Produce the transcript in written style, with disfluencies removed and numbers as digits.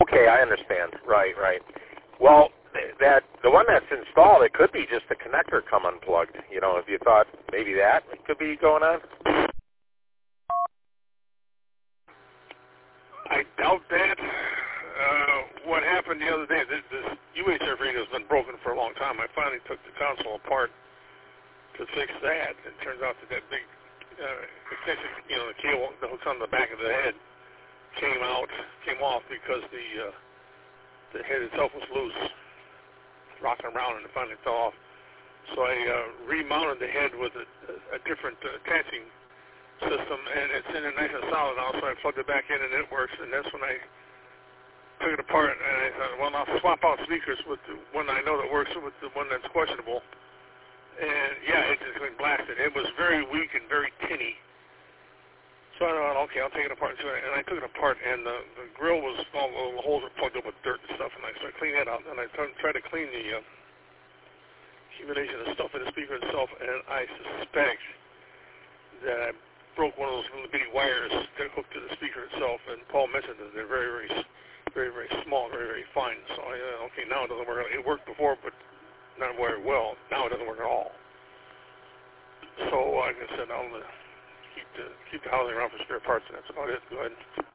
okay, I understand. Right. Well, the one that's installed, it could be just the connector come unplugged. You know, if you thought maybe that could be going on. I doubt that. What happened the other day, this UHF radio has been broken for a long time. I finally took the console apart to fix that. It turns out that big extension, the cable that hooks on the back of the head came off because the head itself was loose, rocking around, and it finally fell off. So I remounted the head with a different attaching system, and it's in there nice and solid now, so I plugged it back in, and it works. And that's when I took it apart, and I thought, well, I'll swap out speakers with the one I know that works with the one that's questionable. And, yeah, it just went blasted. It was very weak and very tinny. So I thought, okay, I'll take it apart. And I took it apart, and the grill was, all the holes were plugged up with dirt and stuff, and I started cleaning that out. And I tried to clean the accumulation of stuff in the speaker itself, and I suspect that I broke one of those little bitty wires that hooked to the speaker itself. And Paul mentioned that they're very, very small, very, very fine. So okay, now it doesn't work. It worked before, but not very well. Now it doesn't work at all. So like I said, I'll keep the housing around for spare parts, and that's about it. Go ahead.